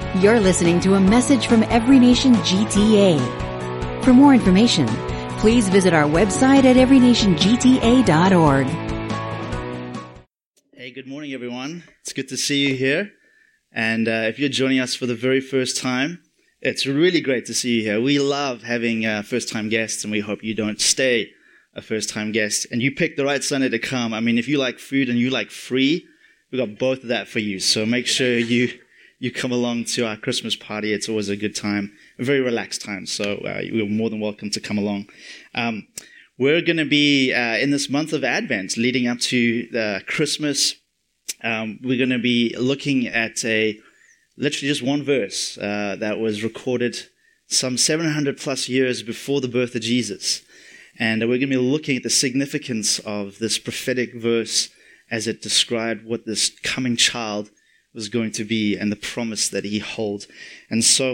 You're listening to a message from Every Nation GTA. For more information, please visit our website at everynationgta.org. Hey, good morning, everyone. It's good to see you here. And if you're joining us for the very first time, it's really great to see you here. We love having first-time guests, and we hope you don't stay a first-time guest. And you picked the right Sunday to come. I mean, if you like food and you like free, we've got both of that for you. So make sure you come along to our Christmas party. It's always a good time, a very relaxed time. So you're more than welcome to come along. We're going to be in this month of Advent, leading up to Christmas. We're going to be looking at literally just one verse that was recorded some 700 plus years before the birth of Jesus. And we're going to be looking at the significance of this prophetic verse as it described what this coming child was going to be and the promise that he holds. And so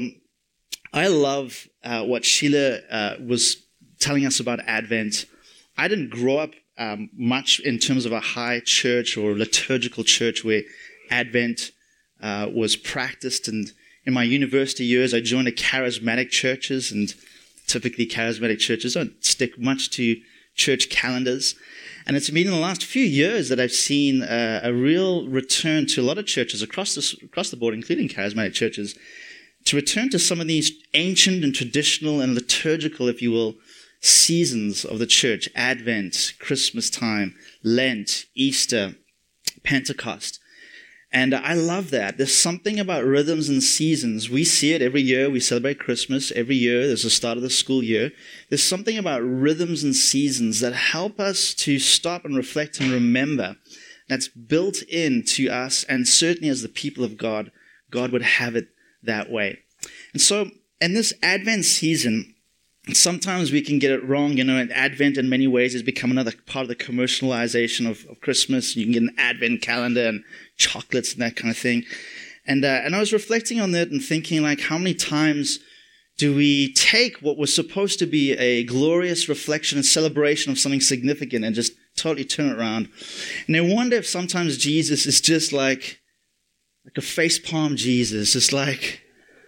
I love what Sheila was telling us about Advent. I didn't grow up much in terms of a high church or liturgical church where Advent was practiced. And in my university years, I joined a charismatic churches, and typically charismatic churches don't stick much to church calendars. And it's been in the last few years that I've seen a real return to a lot of churches across the board, including charismatic churches, to return to some of these ancient and traditional and liturgical, if you will, seasons of the church: Advent, Christmas time, Lent, Easter, Pentecost. And I love that. There's something about rhythms and seasons. We see it every year. We celebrate Christmas every year. There's the start of the school year. There's something about rhythms and seasons that help us to stop and reflect and remember. That's built into us, and certainly as the people of God, God would have it that way. And so in this Advent season, sometimes we can get it wrong. And Advent in many ways has become another part of the commercialization of Christmas. You can get an Advent calendar and chocolates and that kind of thing. And I was reflecting on that and thinking, like, how many times do we take what was supposed to be a glorious reflection and celebration of something significant and just totally turn it around? And I wonder if sometimes Jesus is just like a facepalm Jesus, just like...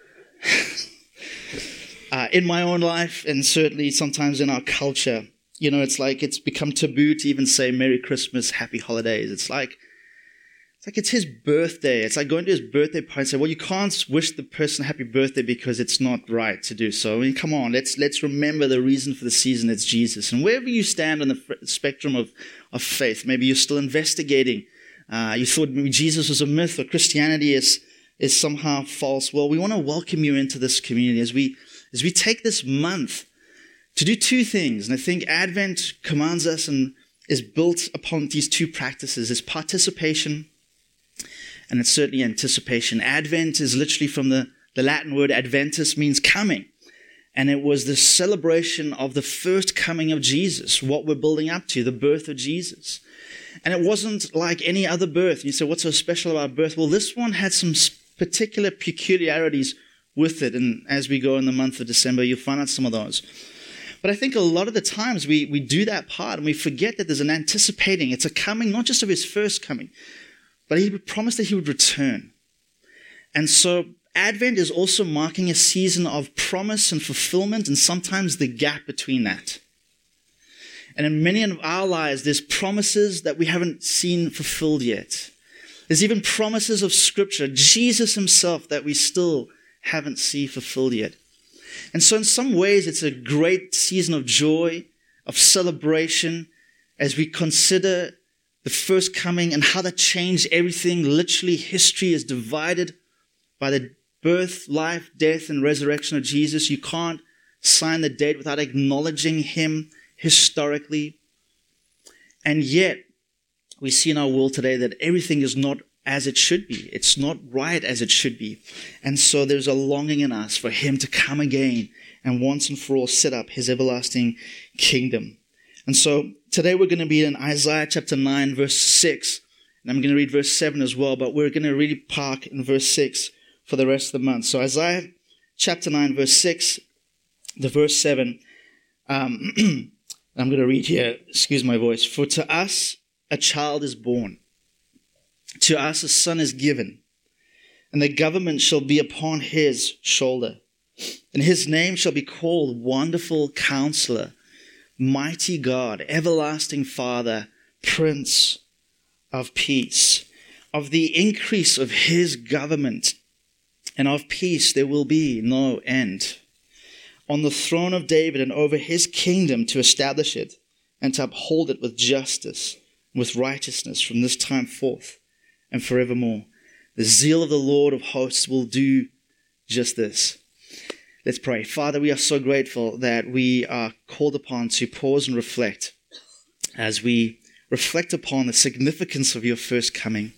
in my own life, and certainly sometimes in our culture, it's like it's become taboo to even say Merry Christmas, Happy Holidays. It's like it's his birthday. It's like going to his birthday party and say, well, you can't wish the person happy birthday because it's not right to do so. I mean, come on, let's remember the reason for the season. It's Jesus. And wherever you stand on the spectrum of faith, maybe you're still investigating. You thought maybe Jesus was a myth or Christianity is somehow false. Well, we want to welcome you into this community as we take this month to do two things. And I think Advent commands us and is built upon these two practices. It's participation and it's certainly anticipation. Advent is literally from the Latin word adventus, means coming. And it was the celebration of the first coming of Jesus, what we're building up to, the birth of Jesus. And it wasn't like any other birth. You say, what's so special about birth? Well, this one had some particular peculiarities with it, and as we go in the month of December, you'll find out some of those. But I think a lot of the times we do that part and we forget that there's an anticipating. It's a coming, not just of his first coming, but he promised that he would return. And so Advent is also marking a season of promise and fulfillment, and sometimes the gap between that. And in many of our lives, there's promises that we haven't seen fulfilled yet. There's even promises of Scripture, Jesus himself, that we still haven't seen fulfilled yet. And so in some ways, it's a great season of joy, of celebration, as we consider the first coming and how that changed everything. Literally, history is divided by the birth, life, death, and resurrection of Jesus. You can't sign the date without acknowledging him historically. And yet, we see in our world today that everything is not as it should be. It's not right as it should be. And so there's a longing in us for him to come again and once and for all set up his everlasting kingdom. And so today we're going to be in Isaiah chapter 9, verse 6. And I'm going to read verse 7 as well, but we're going to really park in verse 6 for the rest of the month. So Isaiah chapter 9, verse 6, the verse 7. I'm going to read here, excuse my voice. For to us a child is born, to us a son is given, and the government shall be upon his shoulder. And his name shall be called Wonderful Counselor, Mighty God, Everlasting Father, Prince of Peace. Of the increase of his government and of peace there will be no end. On the throne of David and over his kingdom, to establish it and to uphold it with justice and with righteousness from this time forth and forevermore. The zeal of the Lord of hosts will do just this. Let's pray. Father, we are so grateful that we are called upon to pause and reflect as we reflect upon the significance of your first coming,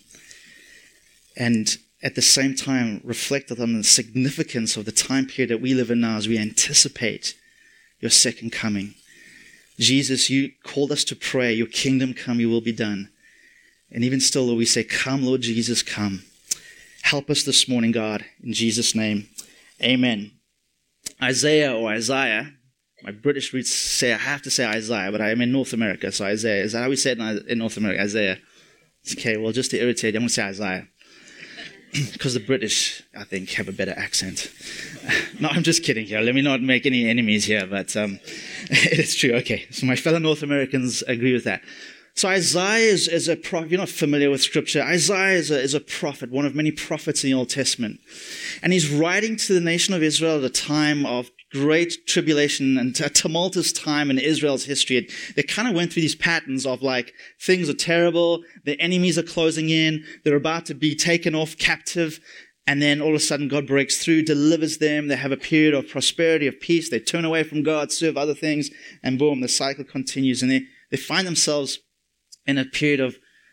and at the same time reflect on the significance of the time period that we live in now as we anticipate your second coming. Jesus, you called us to pray, your kingdom come, your will be done. And even still, Lord, we say, come, Lord Jesus, come. Help us this morning, God, in Jesus' name. Amen. Isaiah or Isaiah, my British roots say I have to say Isaiah, but I am in North America, so Isaiah. Is that how we say it in North America? Isaiah. Okay, well, just to irritate you, I'm going to say Isaiah. Because the British, I think, have a better accent. No, I'm just kidding here. Let me not make any enemies here, but it is true. Okay, so my fellow North Americans agree with that. So Isaiah is a prophet. You're not familiar with Scripture. Isaiah is a prophet, one of many prophets in the Old Testament. And he's writing to the nation of Israel at a time of great tribulation and a tumultuous time in Israel's history. They kind of went through these patterns of like, things are terrible, the enemies are closing in, they're about to be taken off captive, and then all of a sudden God breaks through, delivers them, they have a period of prosperity, of peace, they turn away from God, serve other things, and boom, the cycle continues. And they find themselves in a period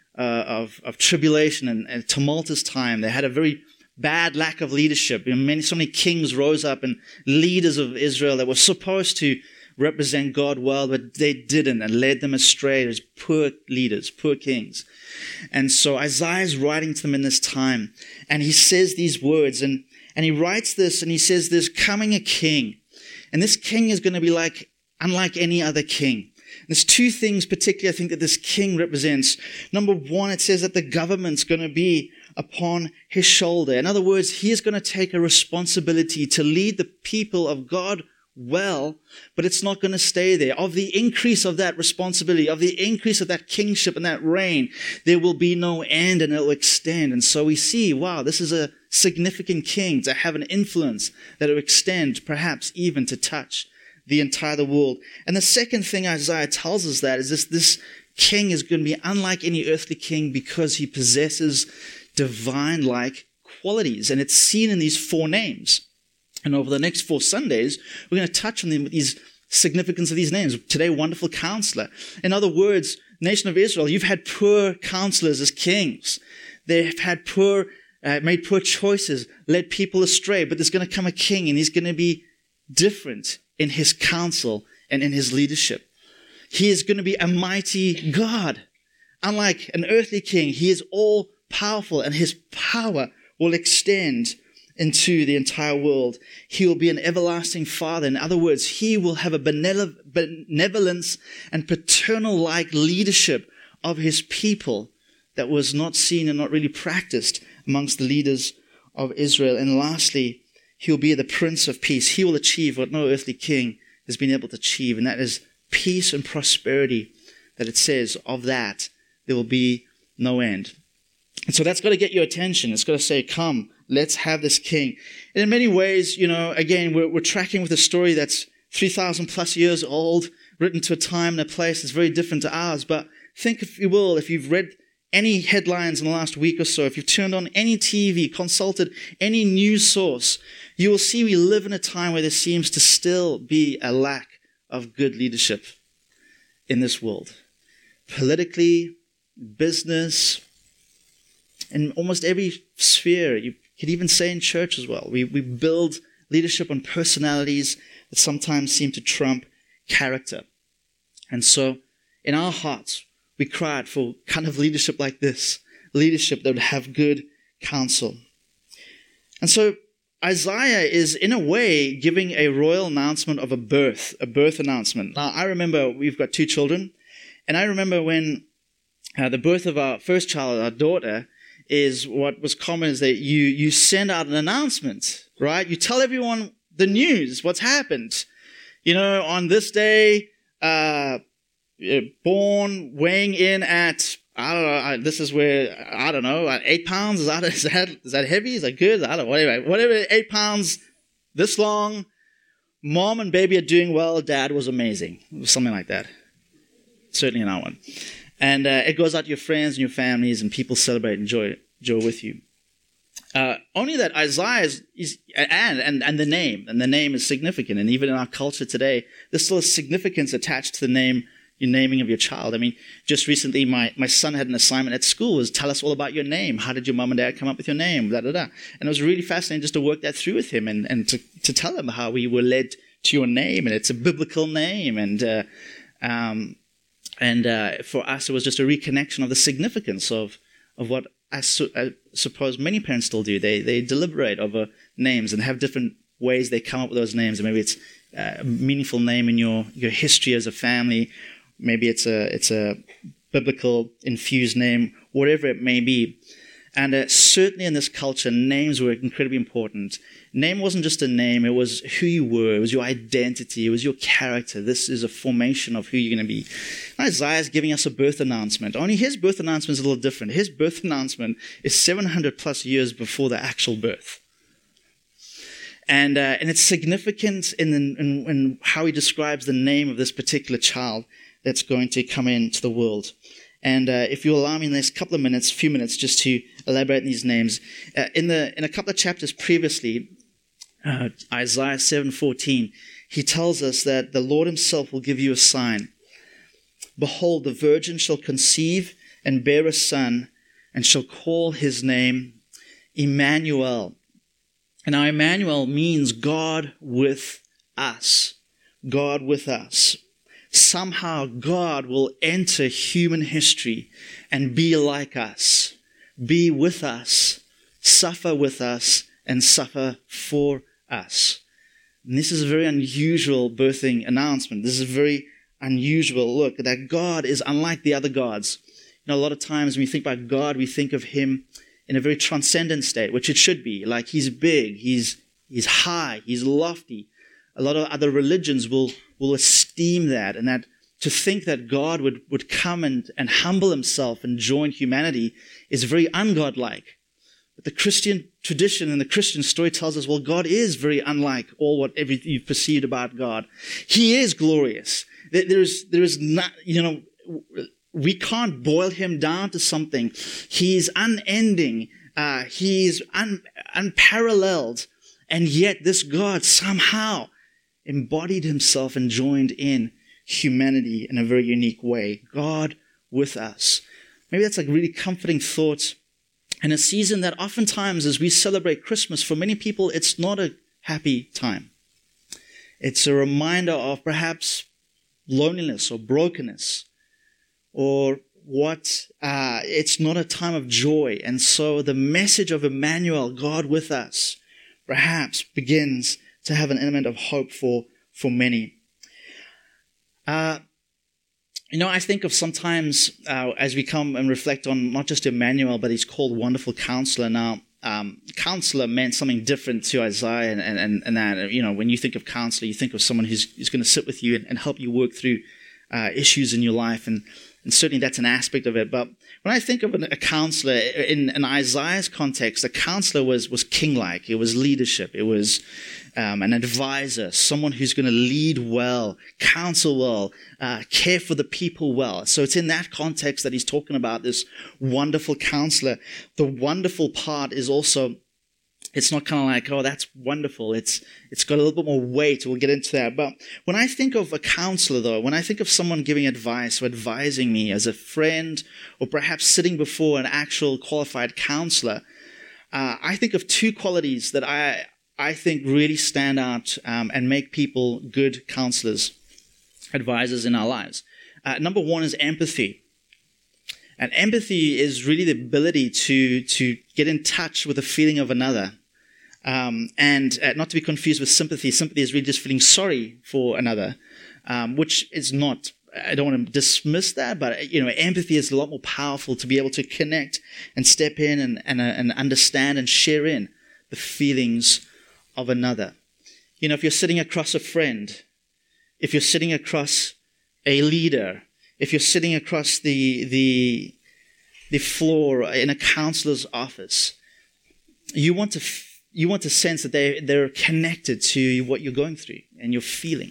of tribulation and tumultuous time. They had a very bad lack of leadership. So many kings rose up and leaders of Israel that were supposed to represent God well, but they didn't and led them astray as poor leaders, poor kings. And so Isaiah is writing to them in this time, and he says these words, and he writes this, and he says there's coming a king, and this king is going to be unlike any other king. There's two things particularly I think that this king represents. Number one, it says that the government's going to be upon his shoulder. In other words, he is going to take a responsibility to lead the people of God well, but it's not going to stay there. Of the increase of that responsibility, of the increase of that kingship and that reign, there will be no end, and it will extend. And so we see, wow, this is a significant king to have an influence that will extend, perhaps even to touch the entire world. And the second thing Isaiah tells us that is this king is going to be unlike any earthly king because he possesses divine-like qualities. And it's seen in these four names. And over the next 4 Sundays, we're going to touch on them with these significance of these names. Today, Wonderful Counselor. In other words, nation of Israel, you've had poor counselors as kings. They've had made poor choices, led people astray. But there's going to come a king, and he's going to be different in his counsel and in his leadership. He is going to be a mighty God. Unlike an earthly king, he is all powerful, and his power will extend into the entire world. He will be an everlasting Father. In other words, he will have a benevolence and paternal-like leadership of his people that was not seen and not really practiced amongst the leaders of Israel. And lastly, he will be the Prince of Peace. He will achieve what no earthly king has been able to achieve, and that is peace and prosperity, that it says of that there will be no end. And so that's got to get your attention. It's got to say, come, let's have this king. And in many ways, again, we're tracking with a story that's 3,000 plus years old, written to a time and a place that's very different to ours. But think, if you will, if you've read any headlines in the last week or so, if you've turned on any TV, consulted any news source, you will see we live in a time where there seems to still be a lack of good leadership in this world. Politically, business, in almost every sphere. You could even say in church as well. We build leadership on personalities that sometimes seem to trump character. And so in our hearts, we cry out for kind of leadership like this, leadership that would have good counsel. And so Isaiah is, in a way, giving a royal announcement of a birth announcement. Now, I remember we've got 2 children, and I remember when the birth of our first child, our daughter, is what was common is that you send out an announcement, right? You tell everyone the news, what's happened. On this day, born, weighing in at, I don't know, this is where, I don't know, 8 pounds, is that heavy? Is that good? I don't know, whatever, 8 pounds, this long, mom and baby are doing well, dad was amazing, something like that. Certainly in our one. And it goes out to your friends and your families, and people celebrate and enjoy with you. Only that Isaiah is and the name is significant. And even in our culture today, there's still a significance attached to the naming of your child. I mean, just recently, my son had an assignment at school, was tell us all about your name. How did your mom and dad come up with your name? Da, da, da. And it was really fascinating just to work that through with him and to tell him how we were led to your name, and it's a biblical name. And for us, it was just a reconnection of the significance of what I suppose many parents still do. They deliberate over names and have different ways they come up with those names. And maybe it's a meaningful name in your history as a family. Maybe it's a biblical infused name, whatever it may be. And certainly in this culture, names were incredibly important. Name wasn't just a name, it was who you were, it was your identity, it was your character. This is a formation of who you're going to be. Isaiah is giving us a birth announcement. Only his birth announcement is a little different. His birth announcement is 700 plus years before the actual birth. And it's significant in how he describes the name of this particular child that's going to come into the world. And if you allow me in the next few minutes, just to elaborate on these names. In a couple of chapters previously, Isaiah 7:14, he tells us that the Lord himself will give you a sign. Behold, the virgin shall conceive and bear a son, and shall call his name Emmanuel. And now Emmanuel means God with us. God with us. Somehow God will enter human history and be like us, be with us, suffer with us, and suffer for us. And this is a very unusual birthing announcement. This is a very unusual look that God is unlike the other gods. A lot of times when we think about God, we think of him in a very transcendent state, which it should be. Like he's big, he's high, he's lofty. A lot of other religions will esteem that, and that to think that God would come and humble himself and join humanity is very ungodlike. But the Christian tradition and the Christian story tells us, well, God is very unlike everything you've perceived about God. He is glorious. There is not, we can't boil him down to something. He's unending. He's unparalleled. And yet this God somehow embodied himself and joined in humanity in a very unique way. God with us. Maybe that's like really comforting thoughts in a season that oftentimes as we celebrate Christmas, for many people, it's not a happy time. It's a reminder of perhaps loneliness or brokenness, or it's not a time of joy. And so the message of Emmanuel, God with us, perhaps begins to have an element of hope for many. I think of sometimes as we come and reflect on not just Emmanuel, but he's called Wonderful Counselor. Now, counselor meant something different to Isaiah and that. When you think of counselor, you think of someone who's going to sit with you and help you work through issues in your life. And certainly that's an aspect of it. But when I think of a counselor, in Isaiah's context, a counselor was king-like. It was leadership. It was an advisor, someone who's going to lead well, counsel well, care for the people well. So it's in that context that he's talking about this wonderful counselor. The wonderful part is also, it's not kind of like, oh, that's wonderful. It's got a little bit more weight. We'll get into that. But when I think of a counselor, though, when I think of someone giving advice or advising me as a friend, or perhaps sitting before an actual qualified counselor, I think of two qualities that I think really stand out and make people good counselors, advisors in our lives. Number one is empathy. And empathy is really the ability to get in touch with the feeling of another. And not to be confused with sympathy. Sympathy is really just feeling sorry for another, which is not I don't want to dismiss that, but empathy is a lot more powerful to be able to connect and step in and understand and share in the feelings of another. If you're sitting across a friend, if you're sitting across a leader, if you're sitting across the floor in a counselor's office, you want to sense that they're connected to what you're going through and you're feeling.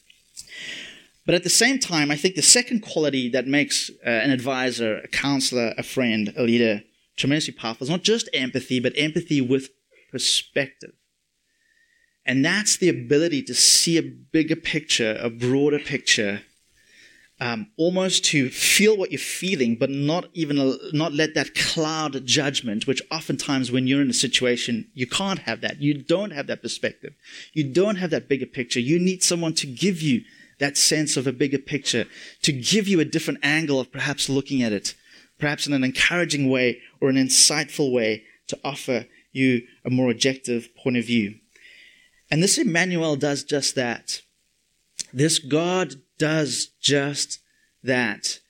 But at the same time, I think the second quality that makes an advisor, a counselor, a friend, a leader tremendously powerful is not just empathy, but empathy with perspective. And that's the ability to see a bigger picture, a broader picture, almost to feel what you're feeling, but not let that cloud judgment, which oftentimes when you're in a situation, you can't have that. You don't have that perspective. You don't have that bigger picture. You need someone to give you that sense of a bigger picture, to give you a different angle of perhaps looking at it, perhaps in an encouraging way or an insightful way to offer you a more objective point of view. And this Emmanuel does just that. This God does just that.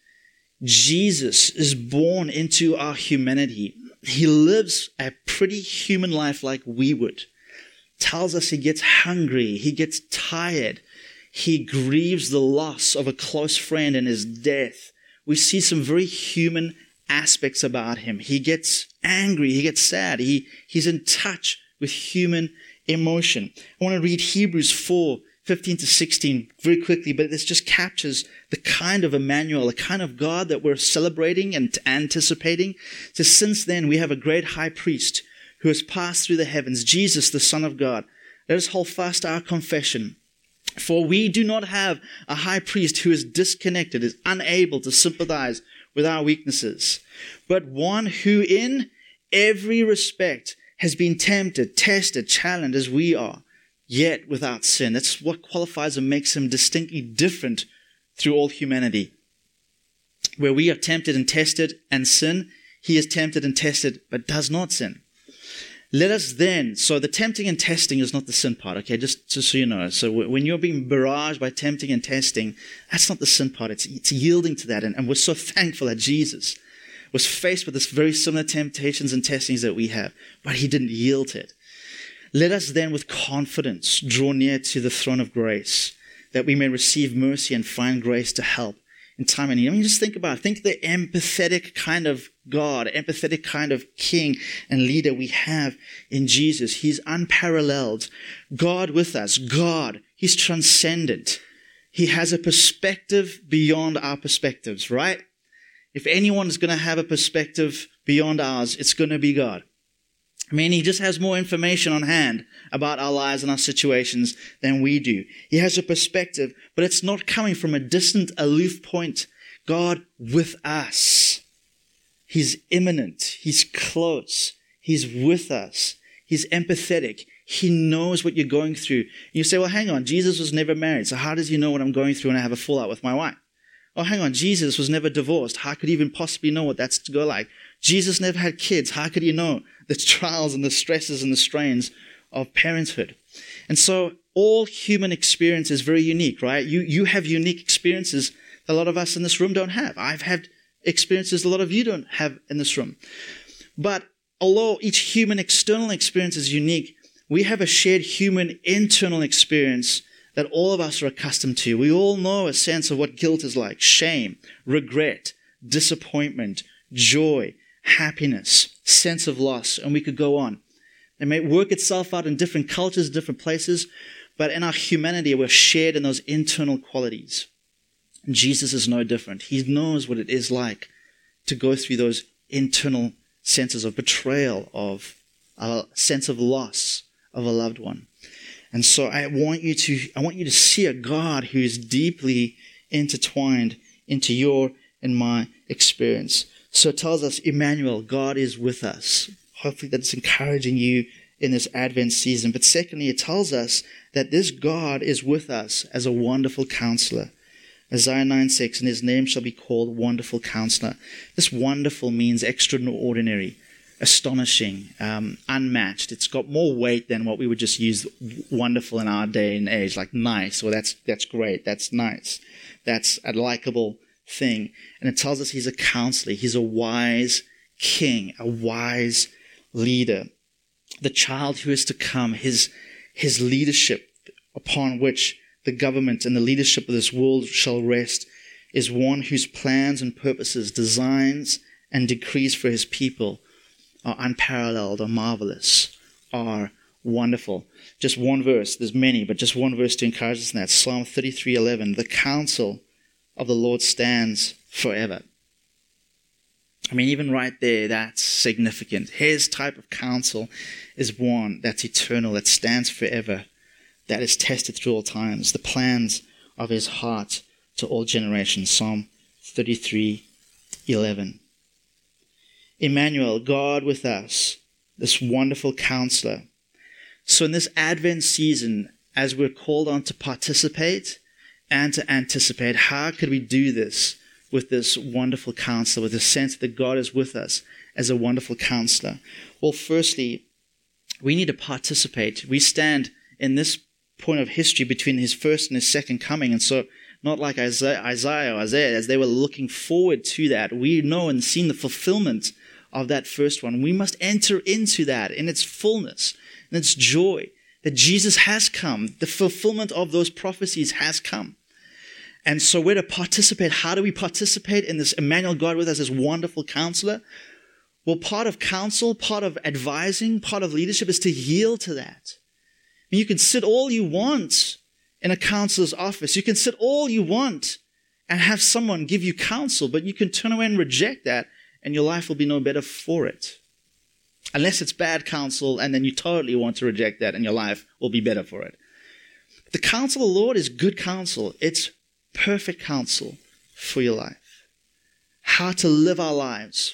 Jesus is born into our humanity. He lives a pretty human life like we would. Tells us he gets hungry, he gets tired, he grieves the loss of a close friend in his death. We see some very human aspects about him. He gets angry, he gets sad, he's in touch with human emotion. I want to read Hebrews 4:15-16 very quickly, but this just captures the kind of Emmanuel, the kind of God that we're celebrating and anticipating. So since then, we have a great high priest who has passed through the heavens, Jesus, the Son of God. Let us hold fast our confession. For we do not have a high priest who is disconnected, is unable to sympathize with our weaknesses, but one who in every respect has been tempted, tested, challenged as we are, yet without sin. That's what qualifies and makes him distinctly different through all humanity. Where we are tempted and tested and sin, he is tempted and tested but does not sin. Let us then, so the tempting and testing is not the sin part, okay, just so you know. So when you're being barraged by tempting and testing, that's not the sin part, it's yielding to that. And we're so thankful that Jesus was faced with this very similar temptations and testings that we have, but he didn't yield to it. Let us then with confidence draw near to the throne of grace, that we may receive mercy and find grace to help in time of need. I mean, just think the empathetic kind of God, empathetic kind of king and leader we have in Jesus. He's unparalleled. God with us. God. He's transcendent. He has a perspective beyond our perspectives, right? If anyone is going to have a perspective beyond ours, it's going to be God. I mean, he just has more information on hand about our lives and our situations than we do. He has a perspective, but it's not coming from a distant, aloof point. God with us. He's immanent. He's close. He's with us. He's empathetic. He knows what you're going through. You say, well, hang on, Jesus was never married, so how does he know what I'm going through when I have a fallout with my wife? Oh, hang on, Jesus was never divorced. How could he even possibly know what that's to go like? Jesus never had kids. How could he know the trials and the stresses and the strains of parenthood? And so all human experience is very unique, right? You have unique experiences that a lot of us in this room don't have. I've had experiences a lot of you don't have in this room. But although each human external experience is unique, we have a shared human internal experience that all of us are accustomed to. We all know a sense of what guilt is like: shame, regret, disappointment, joy, happiness, sense of loss, and we could go on. It may work itself out in different cultures, different places, but in our humanity, we're shared in those internal qualities. And Jesus is no different. He knows what it is like to go through those internal senses of betrayal, of a sense of loss of a loved one. And so I want you to see a God who is deeply intertwined into your and my experience. So it tells us, Emmanuel, God is with us. Hopefully that's encouraging you in this Advent season. But secondly, it tells us that this God is with us as a wonderful counselor. Isaiah 9:6, and his name shall be called Wonderful Counselor. This wonderful means extraordinary, astonishing, unmatched. It's got more weight than what we would just use wonderful in our day and age, like nice, or that's great, that's nice, that's a likable thing. And it tells us he's a counselor, he's a wise king, a wise leader. The child who is to come, his leadership upon which the government and the leadership of this world shall rest, is one whose plans and purposes, designs and decrees for his people are unparalleled, are marvelous, are wonderful. Just one verse, there's many, but just one verse to encourage us in that. Psalm 33:11, the counsel of the Lord stands forever. I mean, even right there, that's significant. His type of counsel is one that's eternal, that stands forever, that is tested through all times. The plans of his heart to all generations. Psalm 33:11. Emmanuel, God with us, this wonderful counselor. So in this Advent season, as we're called on to participate and to anticipate, how could we do this with this wonderful counselor, with the sense that God is with us as a wonderful counselor? Well, firstly, we need to participate. We stand in this point of history between his first and his second coming, and so not like Isaiah, as they were looking forward to that, we know and seen the fulfillment of that first one. We must enter into that in its fullness, in its joy, that Jesus has come. The fulfillment of those prophecies has come. And so we're to participate. How do we participate in this Emmanuel, God with us, this wonderful counselor? Well, part of counsel, part of advising, part of leadership is to yield to that. I mean, you can sit all you want in a counselor's office. You can sit all you want and have someone give you counsel, but you can turn away and reject that, and your life will be no better for it. Unless it's bad counsel, and then you totally want to reject that, and your life will be better for it. The counsel of the Lord is good counsel. It's perfect counsel for your life. How to live our lives.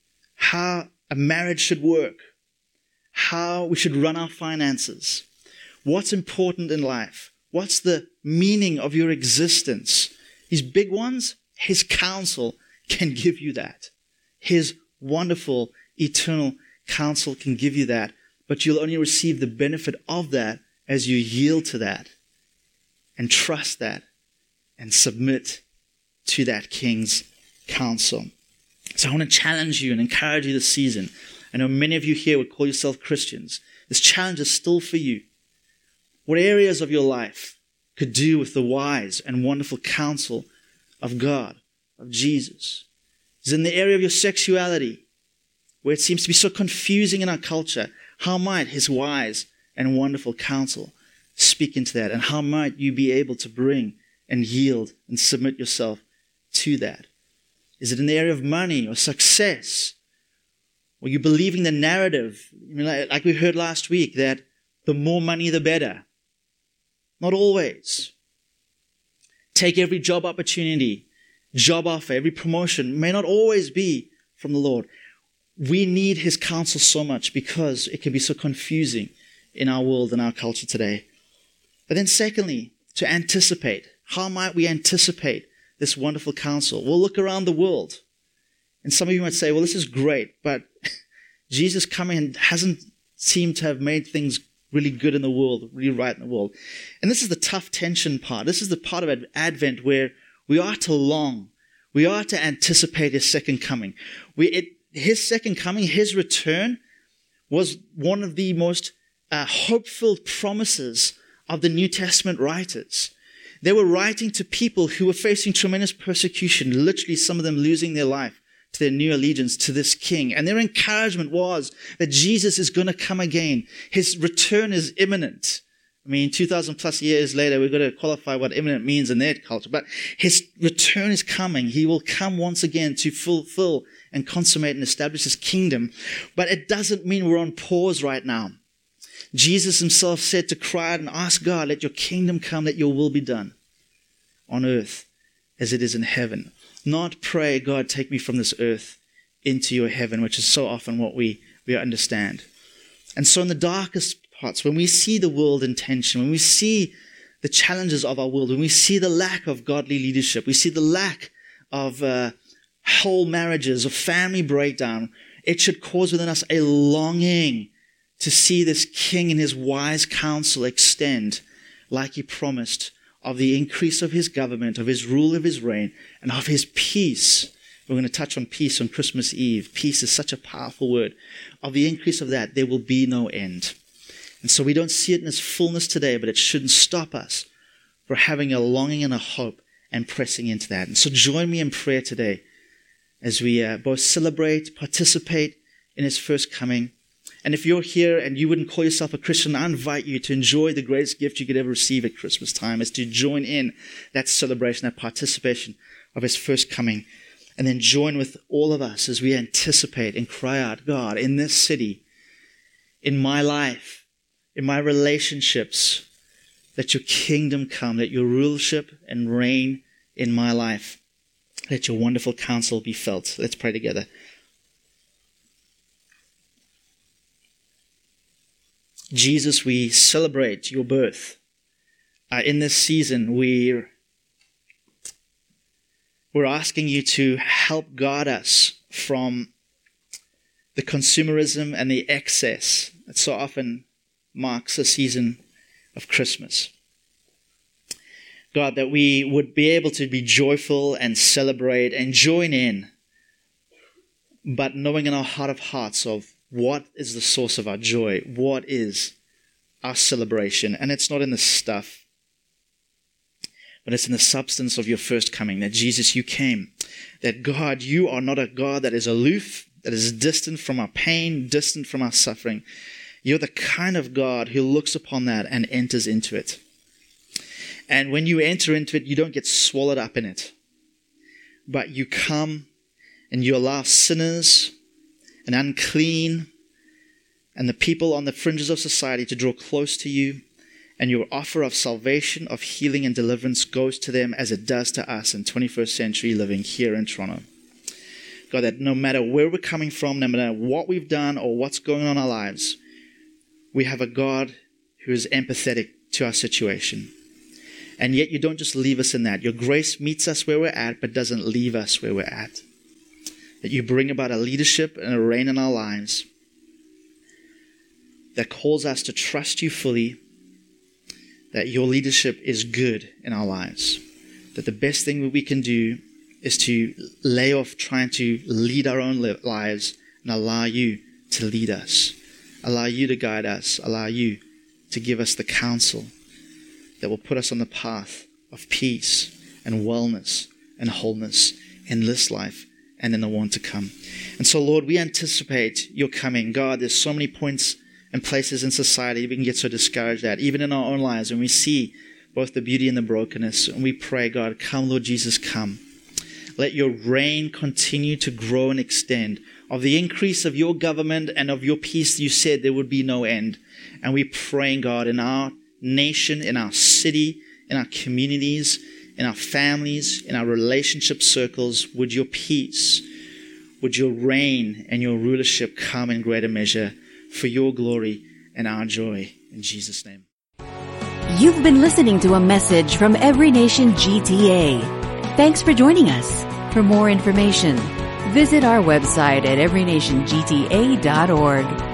How a marriage should work. How we should run our finances. What's important in life. What's the meaning of your existence? These big ones, his counsel can give you that. His wonderful, eternal counsel can give you that, but you'll only receive the benefit of that as you yield to that and trust that and submit to that King's counsel. So I want to challenge you and encourage you this season. I know many of you here would call yourself Christians. This challenge is still for you. What areas of your life could do with the wise and wonderful counsel of God, of Jesus? Is in the area of your sexuality, where it seems to be so confusing in our culture. How might his wise and wonderful counsel speak into that? And how might you be able to bring and yield and submit yourself to that? Is it in the area of money or success? Or you believing the narrative, like we heard last week, that the more money, the better? Not always. Take every job opportunity, job offer, every promotion may not always be from the Lord. We need his counsel so much because it can be so confusing in our world and our culture today. But then secondly, to anticipate. How might we anticipate this wonderful counsel? We'll look around the world. And some of you might say, well, this is great, but Jesus coming hasn't seemed to have made things really good in the world, really right in the world. And this is the tough tension part. This is the part of Advent where we are to long. We are to anticipate his second coming. His second coming, his return, was one of the most hope-filled promises of the New Testament writers. They were writing to people who were facing tremendous persecution, literally some of them losing their life to their new allegiance to this king. And their encouragement was that Jesus is going to come again. His return is imminent. I mean, 2,000 plus years later, we've got to qualify what imminent means in their culture. But his return is coming. He will come once again to fulfill and consummate and establish his kingdom. But it doesn't mean we're on pause right now. Jesus himself said to cry out and ask God, let your kingdom come, let your will be done on earth as it is in heaven. Not pray, God, take me from this earth into your heaven, which is so often what we understand. And so in the darkest parts, when we see the world in tension, when we see the challenges of our world, when we see the lack of godly leadership, we see the lack of whole marriages, of family breakdown, it should cause within us a longing to see this king and his wise counsel extend, like he promised, of the increase of his government, of his rule, of his reign, and of his peace. We're going to touch on peace on Christmas Eve. Peace is such a powerful word. Of the increase of that, there will be no end. And so we don't see it in its fullness today, but it shouldn't stop us for having a longing and a hope and pressing into that. And so join me in prayer today as we both celebrate, participate in his first coming. And if you're here and you wouldn't call yourself a Christian, I invite you to enjoy the greatest gift you could ever receive at Christmas time, is to join in that celebration, that participation of his first coming. And then join with all of us as we anticipate and cry out, God, in this city, in my life, in my relationships, let your kingdom come, let your rulership and reign in my life. Let your wonderful counsel be felt. Let's pray together. Jesus, we celebrate your birth. In this season, we're asking you to help guard us from the consumerism and the excess that so often marks a season of Christmas. God, that we would be able to be joyful and celebrate and join in, but knowing in our heart of hearts of what is the source of our joy, what is our celebration. And it's not in the stuff, but it's in the substance of your first coming, that Jesus, you came, that God, you are not a God that is aloof, that is distant from our pain, distant from our suffering. You're the kind of God who looks upon that and enters into it. And when you enter into it, you don't get swallowed up in it, but you come and you allow sinners and unclean and the people on the fringes of society to draw close to you, and your offer of salvation, of healing and deliverance goes to them as it does to us in 21st century living here in Toronto. God, that no matter where we're coming from, no matter what we've done or what's going on in our lives, we have a God who is empathetic to our situation. And yet you don't just leave us in that. Your grace meets us where we're at, but doesn't leave us where we're at. That you bring about a leadership and a reign in our lives that calls us to trust you fully, that your leadership is good in our lives. That the best thing that we can do is to lay off trying to lead our own lives and allow you to lead us. Allow you to guide us. Allow you to give us the counsel that will put us on the path of peace and wellness and wholeness in this life and in the one to come. And so, Lord, we anticipate your coming. God, there's so many points and places in society we can get so discouraged at, even in our own lives, when we see both the beauty and the brokenness. And we pray, God, come, Lord Jesus, come. Let your reign continue to grow and extend. Of the increase of your government and of your peace, you said there would be no end. And we pray, God, in our nation, in our city, in our communities, in our families, in our relationship circles, would your peace, would your reign and your rulership come in greater measure for your glory and our joy. In Jesus' name. You've been listening to a message from Every Nation GTA. Thanks for joining us. For more information, visit our website at everynationgta.org.